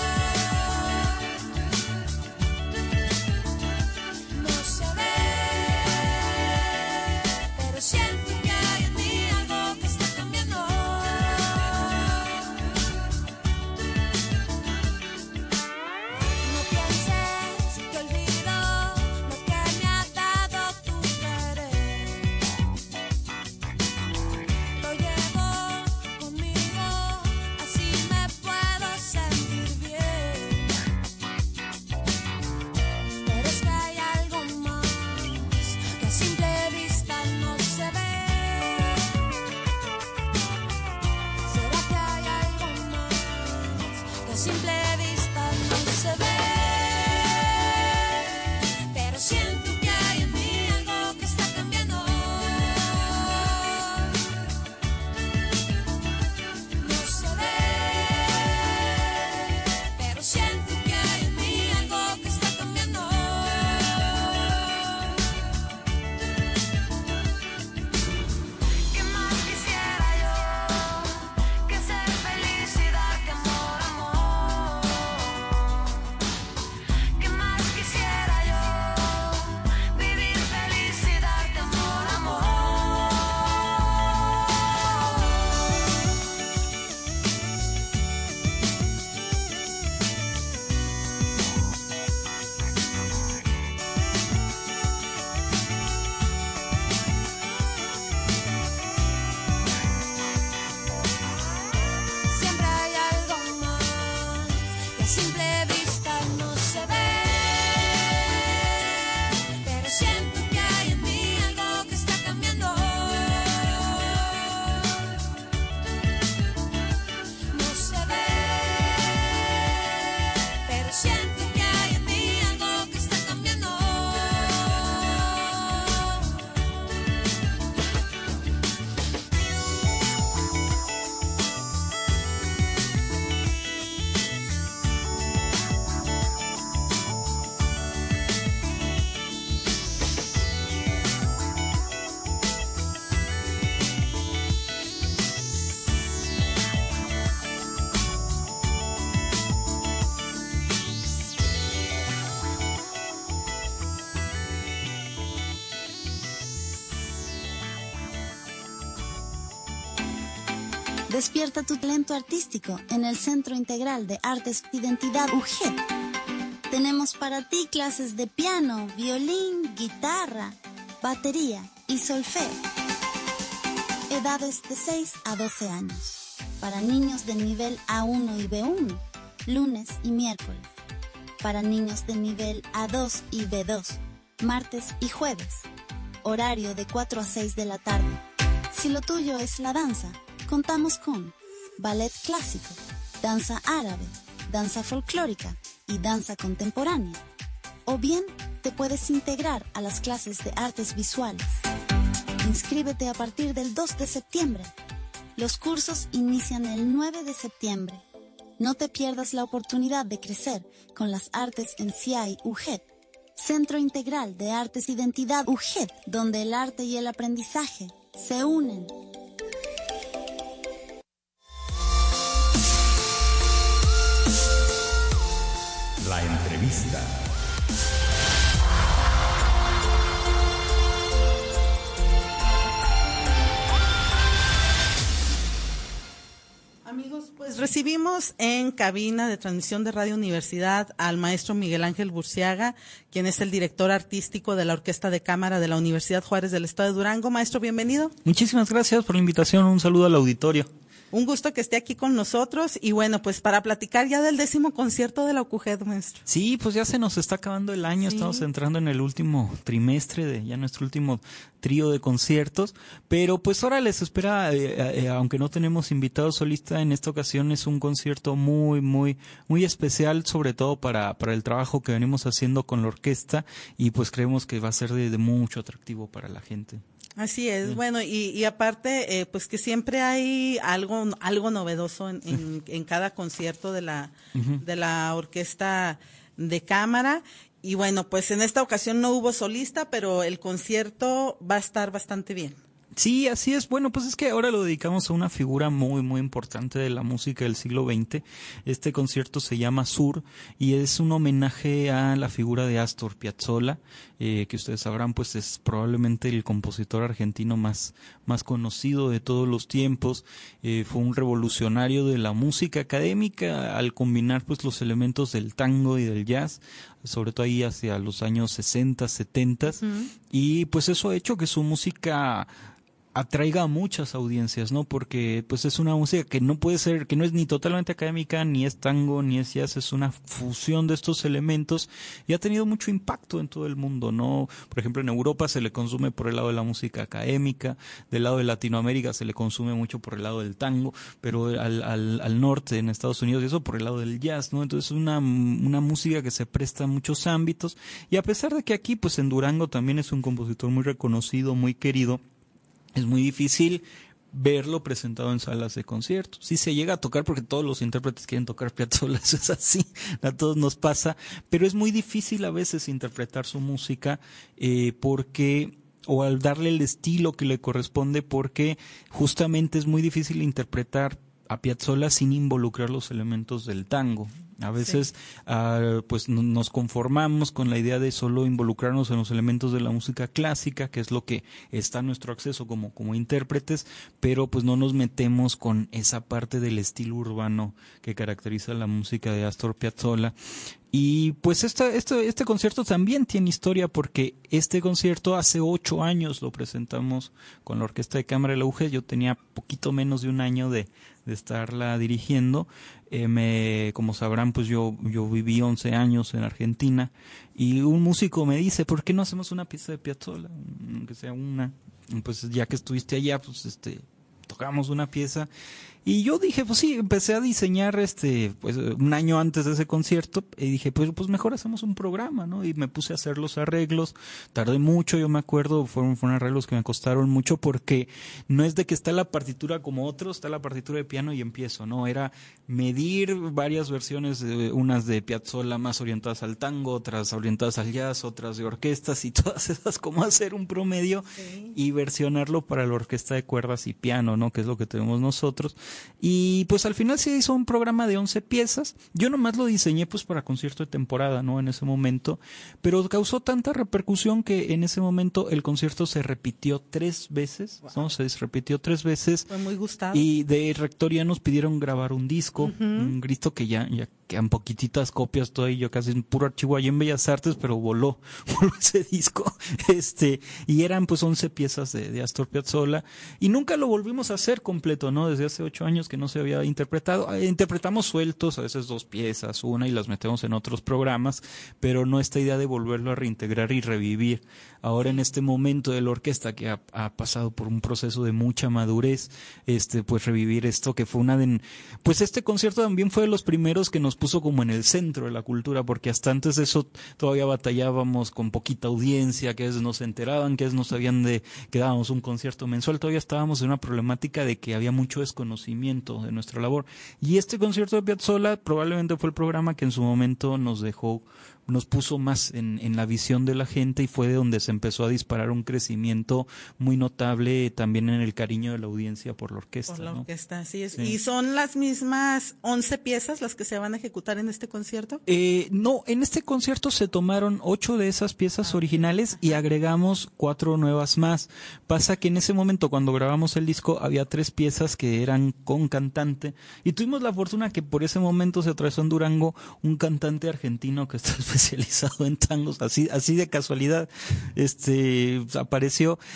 No se ve, pero siento que hay en mí algo que está cambiando. No pienses que olvido lo que me ha dado tu querer. Lo llevo conmigo, así me puedo sentir bien. Pero es que hay algo más que a simple vista no se ve. ¿Será que hay algo más que a simple vista no se ve? Pero siento que hay en mí algo que está cambiando. No se ve, pero siento que hay en mí algo que está cambiando. ¿Qué más quisiera yo que ser feliz y darte amor, amor? ¿Qué más quisiera yo vivir feliz y darte amor, amor? Siempre hay algo más que a simple vista no se ve. Pero siento que hay en mí algo que está cambiando. No se ve, pero siento que hay en mí algo que está cambiando. Despierta tu talento artístico en el Centro Integral de Artes Identidad UGED. Tenemos para ti clases de piano, violín, guitarra, batería y solfeo. Edades de 6 a 12 años. Para niños de nivel A1 y B1, lunes y miércoles. Para niños de nivel A2 y B2, martes y jueves. Horario de 4 a 6 de la tarde. Si lo tuyo es la danza, contamos con ballet clásico, danza árabe, danza folclórica y danza contemporánea. O bien te puedes integrar a las clases de artes visuales. Inscríbete a partir del 2 de septiembre. Los cursos inician el 9 de septiembre. No te pierdas la oportunidad de crecer con las artes en CIAI UGED, Centro Integral de Artes Identidad UGED, donde el arte y el aprendizaje se unen. La entrevista. Amigos, pues Pues recibimos en cabina de transmisión de Radio Universidad al maestro Miguel Ángel Burciaga, quien es el director artístico de la Orquesta de Cámara de la Universidad Juárez del Estado de Durango. Maestro, bienvenido. Muchísimas gracias por la invitación. Un saludo al auditorio. Un gusto que esté aquí con nosotros y bueno, pues para platicar ya del 10º concierto de la UCUJED, maestro. Sí, pues ya se nos está acabando el año, Sí. Estamos entrando en el último trimestre de ya nuestro último trío de conciertos, pero pues ahora les espera, aunque no tenemos invitado solista, en esta ocasión es un concierto muy especial, sobre todo para el trabajo que venimos haciendo con la orquesta y pues creemos que va a ser de mucho atractivo para la gente. Así es, bueno, y aparte, pues que siempre hay algo novedoso en cada concierto de la orquesta de cámara. Y bueno, pues en esta ocasión no hubo solista, pero el concierto va a estar bastante bien. Sí, así es. Bueno, pues es que ahora lo dedicamos a una figura muy importante de la música del siglo XX. Este concierto se llama Sur y es un homenaje a la figura de Astor Piazzolla, que ustedes sabrán, pues es probablemente el compositor argentino más conocido de todos los tiempos. Fue un revolucionario de la música académica al combinar pues los elementos del tango y del jazz, sobre todo ahí hacia los años 60, 70, y pues eso ha hecho que su música atraiga a muchas audiencias, ¿no? Porque pues es una música que no puede ser, que no es ni totalmente académica, ni es tango, ni es jazz, es una fusión de estos elementos y ha tenido mucho impacto en todo el mundo, ¿no? Por ejemplo, en Europa se le consume por el lado de la música académica, del lado de Latinoamérica se le consume mucho por el lado del tango, pero al norte, en Estados Unidos, y eso por el lado del jazz, ¿no? Entonces es una música que se presta a muchos ámbitos y a pesar de que aquí, pues en Durango también es un compositor muy reconocido, muy querido, es muy difícil verlo presentado en salas de conciertos. Sí se llega a tocar porque todos los intérpretes quieren tocar Piazzolla, eso es así, a todos nos pasa, pero es muy difícil a veces interpretar su música o al darle el estilo que le corresponde, porque justamente es muy difícil interpretar a Piazzolla sin involucrar los elementos del tango. A veces pues nos conformamos con la idea de solo involucrarnos en los elementos de la música clásica, que es lo que está a nuestro acceso como intérpretes, pero pues no nos metemos con esa parte del estilo urbano que caracteriza la música de Astor Piazzolla. Y pues este concierto también tiene historia, porque este concierto hace 8 años lo presentamos con la Orquesta de Cámara de la UGED. Yo tenía poquito menos de un año de estarla dirigiendo. Como sabrán, pues yo viví 11 años en Argentina y un músico me dice, ¿por qué no hacemos una pieza de Piazzolla? Aunque sea una. Pues ya que estuviste allá, pues tocamos una pieza. Y yo dije, pues sí, empecé a diseñar pues un año antes de ese concierto y dije, pues mejor hacemos un programa, ¿no? Y me puse a hacer los arreglos, tardé mucho, yo me acuerdo, fueron arreglos que me costaron mucho, porque no es de que está la partitura como otros, está la partitura de piano y empiezo, ¿no? Era medir varias versiones, unas de Piazzolla más orientadas al tango, otras orientadas al jazz, otras de orquestas y todas esas, como hacer un promedio y versionarlo para la orquesta de cuerdas y piano, ¿no? Que es lo que tenemos nosotros. Y pues al final se hizo un programa de 11 piezas. Yo nomás lo diseñé pues para concierto de temporada, ¿no? En ese momento, pero causó tanta repercusión que en ese momento el concierto se repitió 3 veces, ¿no? Se repitió 3 veces. Fue muy gustado. Y de rectoría nos pidieron grabar un disco, un grito que ya quedan poquititas copias todavía, yo casi en puro archivo allí en Bellas Artes, pero voló ese disco, y eran pues 11 piezas de Astor Piazzolla, y nunca lo volvimos a hacer completo, ¿no? Desde hace 8 años que no se había interpretado. Interpretamos sueltos, a veces 2 piezas, una, y las metemos en otros programas, pero no esta idea de volverlo a reintegrar y revivir. Ahora en este momento de la orquesta que ha pasado por un proceso de mucha madurez, pues revivir esto que fue pues este concierto también fue de los primeros que nos puso como en el centro de la cultura, porque hasta antes de eso todavía batallábamos con poquita audiencia, que a veces no se enteraban, que a veces no sabían que dábamos un concierto mensual, todavía estábamos en una problemática de que había mucho desconocimiento de nuestra labor, y este concierto de Piazzolla probablemente fue el programa que en su momento nos dejó nos puso más en la visión de la gente y fue de donde se empezó a disparar un crecimiento muy notable también en el cariño de la audiencia por la orquesta. Por la ¿no? orquesta, así es. Sí. ¿Y son las mismas 11 piezas las que se van a ejecutar en este concierto? No, en este concierto se tomaron 8 de esas piezas originales y agregamos 4 nuevas más. Pasa que en ese momento, cuando grabamos el disco, había 3 piezas que eran con cantante y tuvimos la fortuna que por ese momento se atravesó en Durango un cantante argentino que está especializado en tangos, así de casualidad, apareció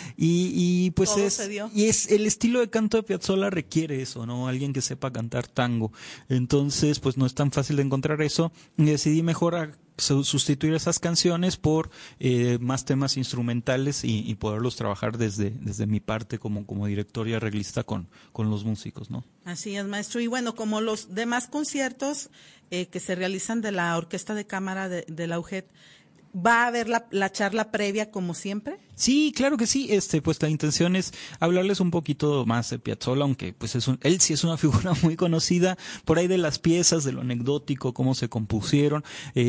y pues todo se dio. y es el estilo de canto de Piazzolla requiere eso, ¿no? Alguien que sepa cantar tango. Entonces, pues no es tan fácil de encontrar eso y decidí mejor sustituir esas canciones por más temas instrumentales y poderlos trabajar desde mi parte como director y arreglista con los músicos, ¿no? Así es, maestro. Y bueno, como los demás conciertos que se realizan de la Orquesta de Cámara de la UGED, ¿va a haber la charla previa como siempre? Sí, claro que sí. Pues la intención es hablarles un poquito más de Piazzolla, aunque pues él sí es una figura muy conocida, por ahí de las piezas, de lo anecdótico, cómo se compusieron.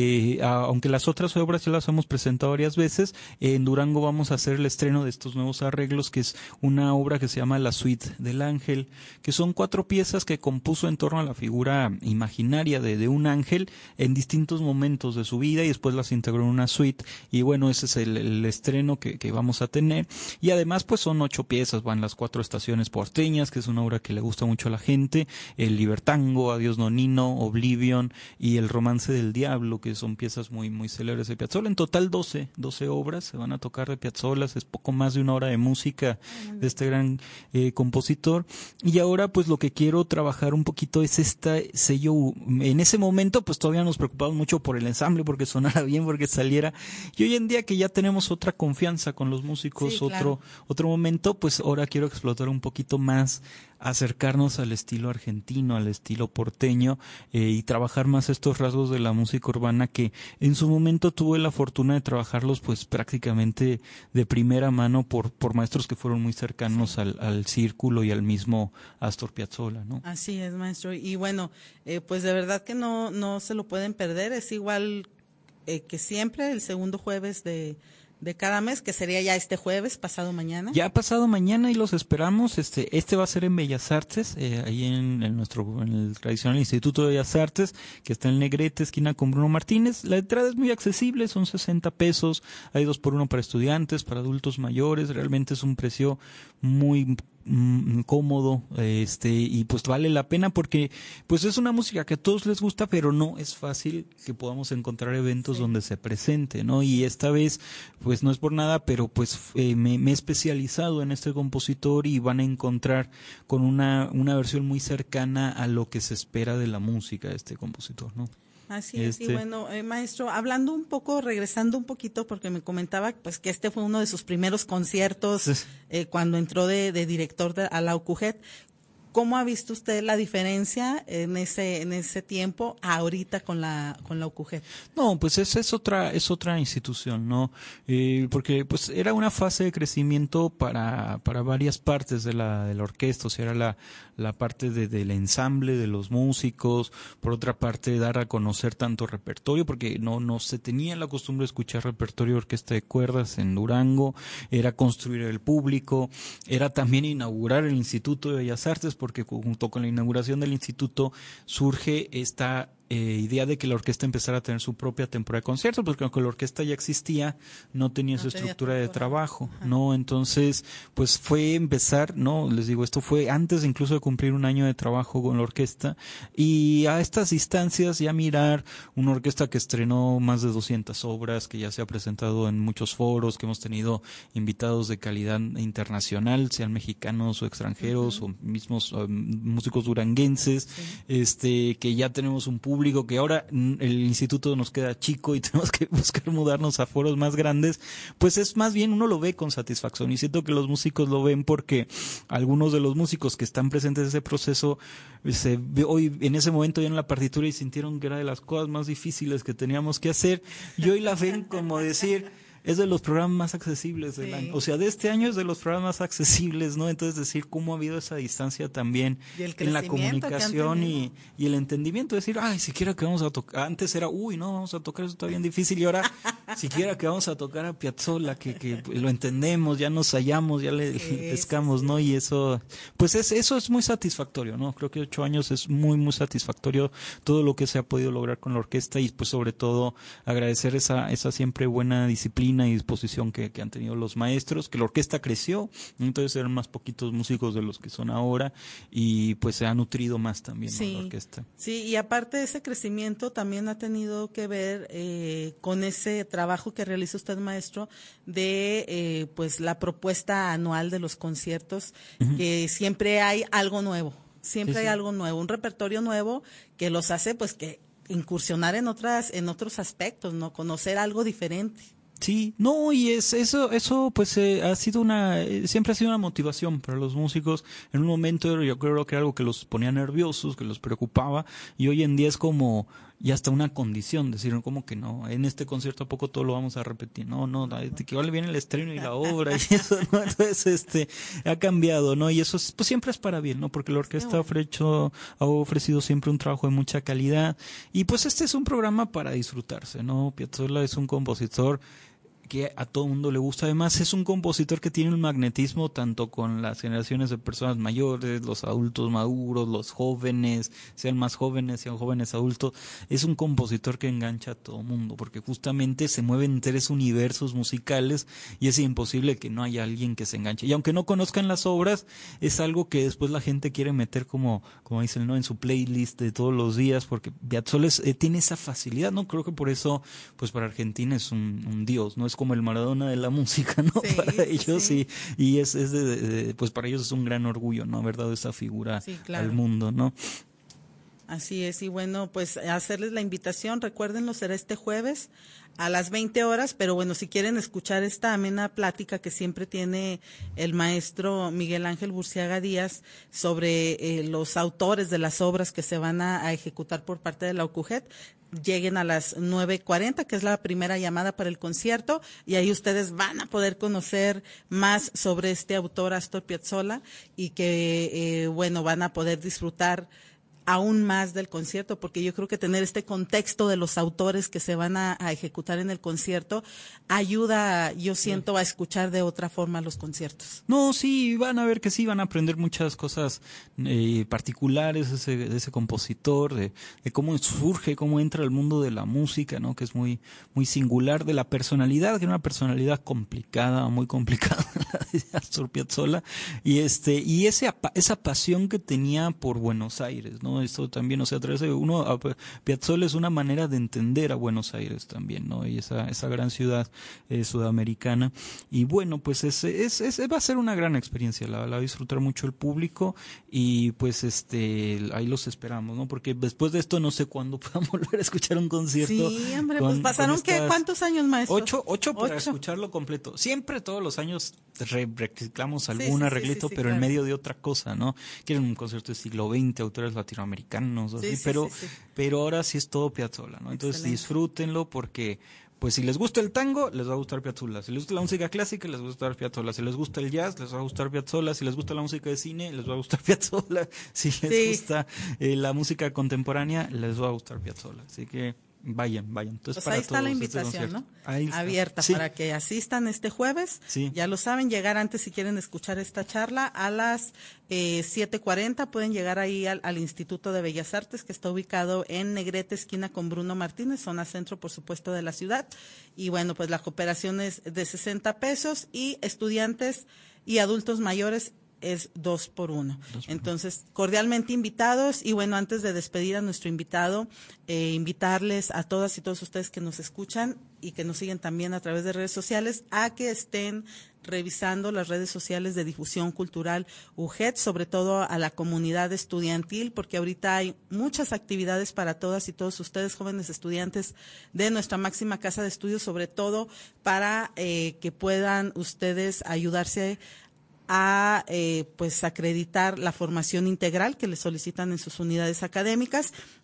Aunque las otras obras ya las hemos presentado varias veces, en Durango vamos a hacer el estreno de estos nuevos arreglos, que es una obra que se llama La Suite del Ángel, que son 4 piezas que compuso en torno a la figura imaginaria de un ángel en distintos momentos de su vida y después las integró en una suite. Y bueno, ese es el estreno que vamos a tener. Y además pues son 8 piezas, van las 4 estaciones porteñas, que es una obra que le gusta mucho a la gente, el Libertango, Adiós Nonino, Oblivion y el Romance del Diablo, que son piezas muy muy célebres de Piazzolla. En total 12 obras se van a tocar de Piazzolla, es poco más de 1 hora de música de este gran compositor. Y ahora pues lo que quiero trabajar un poquito es este sello. En ese momento pues todavía nos preocupamos mucho por el ensamble, porque sonara bien, porque saliera. Y hoy en día que ya tenemos otra confianza con los músicos, sí, claro, otro momento, pues ahora quiero explotar un poquito más, acercarnos al estilo argentino, al estilo porteño, y trabajar más estos rasgos de la música urbana que en su momento tuve la fortuna de trabajarlos pues prácticamente de primera mano por maestros que fueron muy cercanos al círculo y al mismo Astor Piazzolla, ¿no? Así es, maestro. Y bueno, pues de verdad que no se lo pueden perder, es igual que siempre, el segundo jueves de cada mes, que sería ya este jueves, pasado mañana. Ya pasado mañana y los esperamos. Este va a ser en Bellas Artes, ahí en el tradicional Instituto de Bellas Artes, que está en Negrete, esquina con Bruno Martínez. La entrada es muy accesible, son 60 pesos, hay 2x1 para estudiantes, para adultos mayores, realmente es un precio muy cómodo, y pues vale la pena porque pues es una música que a todos les gusta, pero no es fácil que podamos encontrar eventos donde se presente, ¿no? Y esta vez pues no es por nada, pero pues me he especializado en este compositor y van a encontrar con una versión muy cercana a lo que se espera de la música de este compositor, ¿no? Así es, y bueno, maestro, hablando un poco, regresando un poquito, porque me comentaba pues que este fue uno de sus primeros conciertos cuando entró de director a la UCUJET. ¿Cómo ha visto usted la diferencia en ese tiempo ahorita con la UCUJET? No, pues es otra institución, ¿no? Porque pues era una fase de crecimiento para varias partes de la orquesta, o sea, era la parte del ensamble de los músicos, por otra parte dar a conocer tanto repertorio, porque no se tenía la costumbre de escuchar repertorio de orquesta de cuerdas en Durango, era construir el público, era también inaugurar el Instituto de Bellas Artes, porque junto con la inauguración del instituto surge esta idea de que la orquesta empezara a tener su propia temporada de conciertos, porque aunque la orquesta ya existía, no tenía su estructura de trabajo, ¿no? Entonces, pues fue empezar, ¿no? Les digo, esto fue antes incluso de cumplir un año de trabajo con la orquesta, y a estas instancias ya mirar una orquesta que estrenó más de 200 obras, que ya se ha presentado en muchos foros, que hemos tenido invitados de calidad internacional, sean mexicanos o extranjeros, o mismos músicos duranguenses, que ya tenemos un público, que ahora el instituto nos queda chico y tenemos que buscar mudarnos a foros más grandes, pues es más bien uno lo ve con satisfacción, y siento que los músicos lo ven porque algunos de los músicos que están presentes en ese proceso hoy en ese momento ya en la partitura y sintieron que era de las cosas más difíciles que teníamos que hacer, y hoy la ven como decir es de los programas más accesibles del año. O sea, de este año es de los programas más accesibles, ¿no? Entonces, decir cómo ha habido esa distancia también en la comunicación y el entendimiento. Decir, ay, siquiera que vamos a tocar. Antes era, uy, no, vamos a tocar, eso está bien difícil. Y ahora, siquiera que vamos a tocar a Piazzolla, que lo entendemos, ya nos hallamos, ya le pescamos, ¿no? Y eso, pues eso es muy satisfactorio, ¿no? Creo que 8 años es muy, muy satisfactorio todo lo que se ha podido lograr con la orquesta y pues sobre todo agradecer esa siempre buena disciplina y disposición que han tenido los maestros, que la orquesta creció, entonces eran más poquitos músicos de los que son ahora y pues se ha nutrido más también, ¿no? La orquesta. Sí, y aparte de ese crecimiento también ha tenido que ver con ese trabajo que realiza usted, maestro, de pues la propuesta anual de los conciertos, que siempre hay algo nuevo, hay algo nuevo, un repertorio nuevo que los hace pues que incursionar en otros aspectos, ¿no? Conocer algo diferente. Sí, no, y eso pues ha sido siempre ha sido una motivación para los músicos. En un momento yo creo que era algo que los ponía nerviosos, que los preocupaba, y hoy en día es como ya hasta una condición, decir, como que no, en este concierto a poco todo lo vamos a repetir, no, que vale bien el estreno y la obra, y eso, ¿no? Entonces, ha cambiado, ¿no? Y eso pues siempre es para bien, ¿no? Porque la orquesta ha ofrecido siempre un trabajo de mucha calidad, y pues este es un programa para disfrutarse, ¿no? Piazzolla es un compositor que a todo mundo le gusta. Además es un compositor que tiene un magnetismo tanto con las generaciones de personas mayores, los adultos maduros, los jóvenes, sean más jóvenes, sean jóvenes adultos. Es un compositor que engancha a todo mundo porque justamente se mueven 3 universos musicales y es imposible que no haya alguien que se enganche. Y aunque no conozcan las obras, es algo que después la gente quiere meter como dicen, ¿no? En su playlist de todos los días, porque Piazzolla tiene esa facilidad, ¿no? Creo que por eso, pues para Argentina es un dios, ¿no? Es como el Maradona de la música, ¿no? Para ellos, y es pues para ellos es un gran orgullo, ¿no? Haber dado esa figura al mundo, ¿no? Así es, y bueno, pues hacerles la invitación, recuérdenlo, será este jueves a las 20 horas, pero bueno, si quieren escuchar esta amena plática que siempre tiene el maestro Miguel Ángel Burciaga Díaz sobre los autores de las obras que se van a ejecutar por parte de la UCUJET, lleguen a las 9:40, que es la primera llamada para el concierto, y ahí ustedes van a poder conocer más sobre este autor Astor Piazzolla y que, bueno, van a poder disfrutar aún más del concierto, porque yo creo que tener este contexto de los autores que se van a ejecutar en el concierto ayuda, yo siento, a escuchar de otra forma los conciertos. No, sí, van a ver que sí, van a aprender muchas cosas particulares de ese compositor, de cómo surge, cómo entra al mundo de la música, ¿no? Que es muy, muy singular, de la personalidad, que era una personalidad complicada, muy complicada, la de Astor Piazzolla, y esa pasión que tenía por Buenos Aires, ¿no? Esto también, o sea, Piazzolla es una manera de entender a Buenos Aires también, ¿no? Y esa gran ciudad sudamericana. Y bueno, pues va a ser una gran experiencia, la va a disfrutar mucho el público y pues ahí los esperamos, ¿no? Porque después de esto no sé cuándo podamos volver a escuchar un concierto. Sí, hombre, pues pasaron ¿cuántos años, maestro? 8 para escucharlo completo. Siempre todos los años reciclamos algún arreglito, pero claro, en medio de otra cosa, ¿no? Quieren un concierto del siglo XX, autores latinoamericanos, así, pero ahora sí es todo Piazzolla, ¿no? Entonces excelente, disfrútenlo porque pues si les gusta el tango, les va a gustar Piazzolla. Si les gusta la música clásica, les va a gustar Piazzolla. Si les gusta el jazz, les va a gustar Piazzolla. Si les gusta la música de cine, les va a gustar Piazzolla. Si les gusta la música contemporánea, les va a gustar Piazzolla. Así que vayan. Entonces, pues ahí está la invitación, ¿no? Abierta para que asistan este jueves. Ya lo saben, llegar antes si quieren escuchar esta charla a las 7:40. Pueden llegar ahí al Instituto de Bellas Artes, que está ubicado en Negrete, esquina con Bruno Martínez, zona centro, por supuesto, de la ciudad. Y bueno, pues la cooperación es de 60 pesos y estudiantes y adultos mayores es 2 por 1. Entonces, cordialmente invitados. Y bueno, antes de despedir a nuestro invitado, invitarles a todas y todos ustedes que nos escuchan y que nos siguen también a través de redes sociales a que estén revisando las redes sociales de difusión cultural UGET, sobre todo a la comunidad estudiantil, porque ahorita hay muchas actividades para todas y todos ustedes, jóvenes estudiantes de nuestra máxima casa de estudios, sobre todo para que puedan ustedes ayudarse a pues acreditar la formación integral que les solicitan en sus unidades académicas.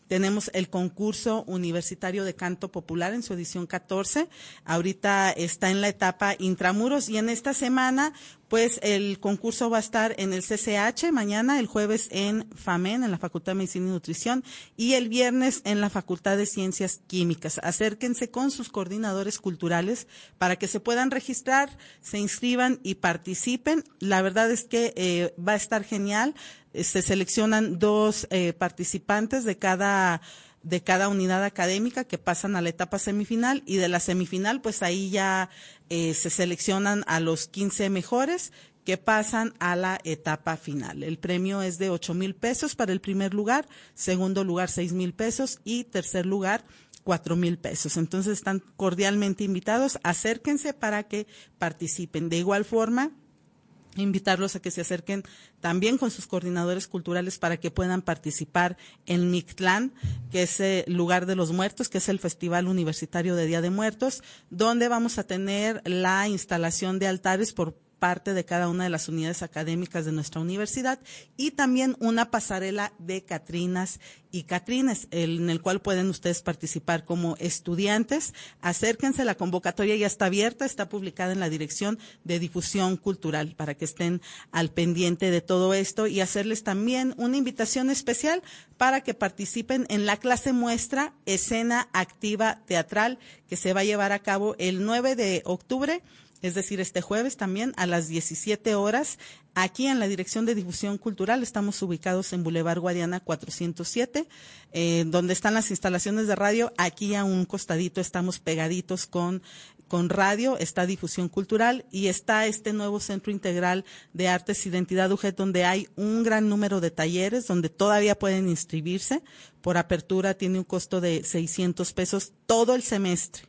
tenemos el concurso universitario de canto popular en su edición 14. Ahorita está en la etapa intramuros y en esta semana pues el concurso va a estar en el CCH mañana, el jueves en FAMEN, en la Facultad de Medicina y Nutrición, y el viernes en la Facultad de Ciencias Químicas. Acérquense con sus coordinadores culturales para que se puedan registrar, se inscriban y participen. La verdad es que va a estar genial. Se seleccionan 2 participantes de cada unidad académica que pasan a la etapa semifinal, y de la semifinal pues ahí ya se seleccionan a los 15 mejores que pasan a la etapa final. El premio es de 8,000 pesos para el primer lugar, segundo lugar 6,000 pesos y tercer lugar 4,000 pesos. Entonces están cordialmente invitados, acérquense para que participen. De igual forma, invitarlos a que se acerquen también con sus coordinadores culturales para que puedan participar en Mictlán, que es el lugar de los muertos, que es el Festival Universitario de Día de Muertos, donde vamos a tener la instalación de altares por parte de cada una de las unidades académicas de nuestra universidad, y también una pasarela de catrinas y catrines, en el cual pueden ustedes participar como estudiantes. Acérquense, la convocatoria ya está abierta, está publicada en la Dirección de Difusión Cultural para que estén al pendiente de todo esto, y hacerles también una invitación especial para que participen en la clase muestra Escena Activa Teatral, que se va a llevar a cabo el 9 de octubre, es decir, este jueves también a las 17 horas, aquí en la Dirección de Difusión Cultural. Estamos ubicados en Boulevard Guadiana 407, donde están las instalaciones de radio. Aquí a un costadito estamos pegaditos con radio, está Difusión Cultural, y está este nuevo Centro Integral de Artes Identidad UGED, donde hay un gran número de talleres, donde todavía pueden inscribirse. Por apertura tiene un costo de 600 pesos todo el semestre.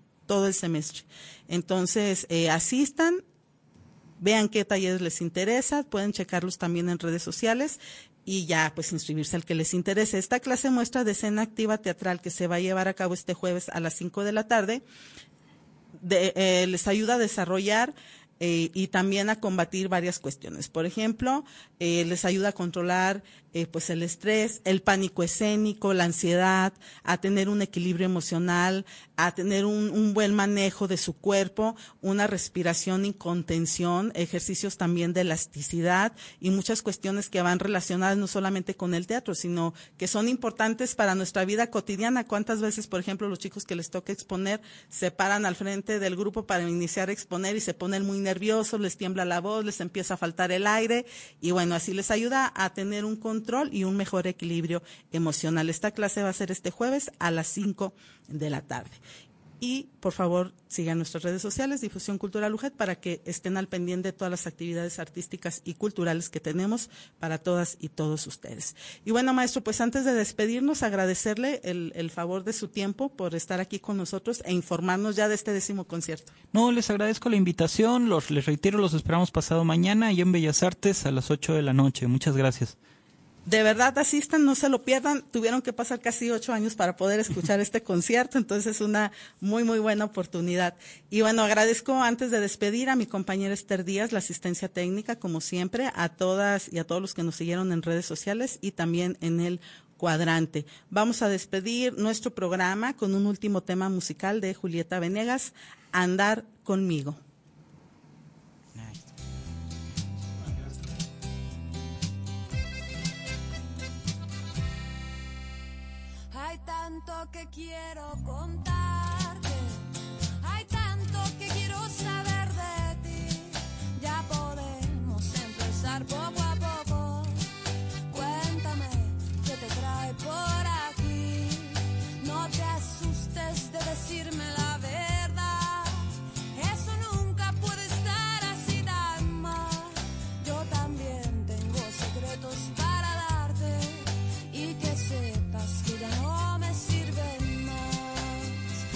Entonces, asistan, vean qué talleres les interesa, pueden checarlos también en redes sociales y ya pues inscribirse al que les interese. Esta clase muestra de escena activa teatral, que se va a llevar a cabo este jueves a las 5 de la tarde, les ayuda a desarrollar y también a combatir varias cuestiones. Por ejemplo, les ayuda a controlar pues el estrés, el pánico escénico, la ansiedad, a tener un equilibrio emocional, a tener un buen manejo de su cuerpo, una respiración y contención, ejercicios también de elasticidad y muchas cuestiones que van relacionadas no solamente con el teatro, sino que son importantes para nuestra vida cotidiana. ¿Cuántas veces, por ejemplo, los chicos que les toca exponer se paran al frente del grupo para iniciar a exponer y se ponen muy nerviosos, les tiembla la voz, les empieza a faltar el aire? Y bueno, así les ayuda a tener un control y un mejor equilibrio emocional. Esta clase va a ser este jueves a las 5 de la tarde. Y por favor sigan nuestras redes sociales, Difusión Cultural UGED, para que estén al pendiente de todas las actividades artísticas y culturales que tenemos para todas y todos ustedes. Y bueno, maestro, pues antes de despedirnos, agradecerle el favor de su tiempo por estar aquí con nosotros e informarnos ya de este 10º concierto. No, les agradezco la invitación, les reitero, los esperamos pasado mañana y en Bellas Artes a las 8 de la noche. Muchas gracias. De verdad, asistan, no se lo pierdan. Tuvieron que pasar casi 8 años para poder escuchar este concierto, entonces es una muy, muy buena oportunidad. Y bueno, agradezco antes de despedir a mi compañera Esther Díaz, la asistencia técnica, como siempre, a todas y a todos los que nos siguieron en redes sociales y también en el cuadrante. Vamos a despedir nuestro programa con un último tema musical de Julieta Venegas, Andar conmigo. Hay tanto que quiero contarte, hay tanto que quiero saber de ti. Ya podemos empezar poco a poco. Cuéntame qué te trae por aquí. No te asustes de decirme la verdad. Eso nunca puede estar así tan mal. Yo también tengo secretos para darte y que sepas que ya no me sirven más.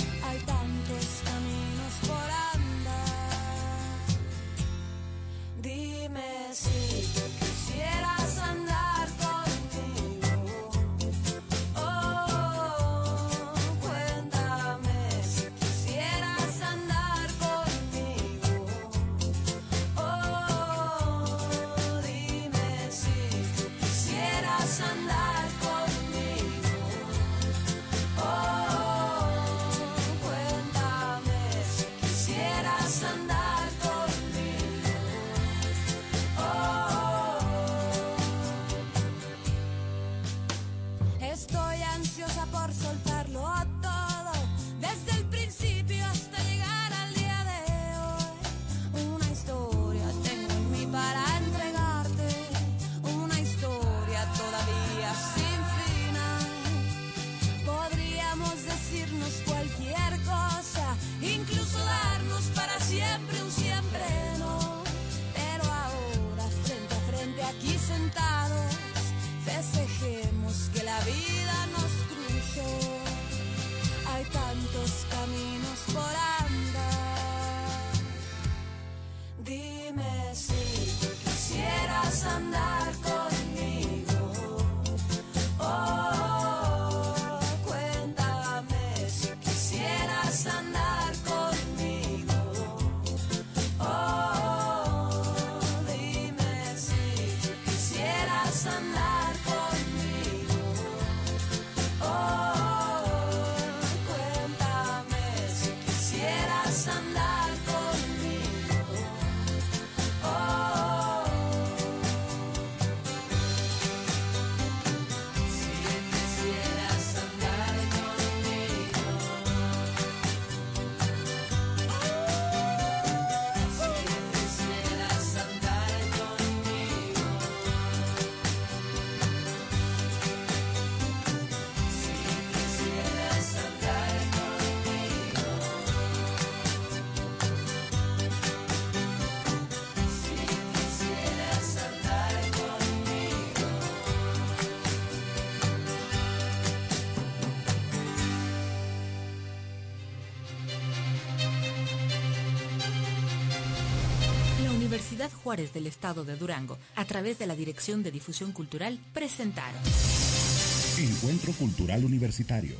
Universidad Juárez del Estado de Durango, a través de la Dirección de Difusión Cultural, presentaron Encuentro Cultural Universitario.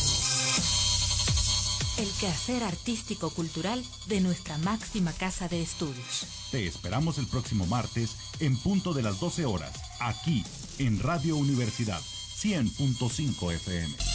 el quehacer artístico-cultural de nuestra máxima casa de estudios. Te esperamos el próximo martes en punto de las 12 horas, aquí en Radio Universidad 100.5 FM.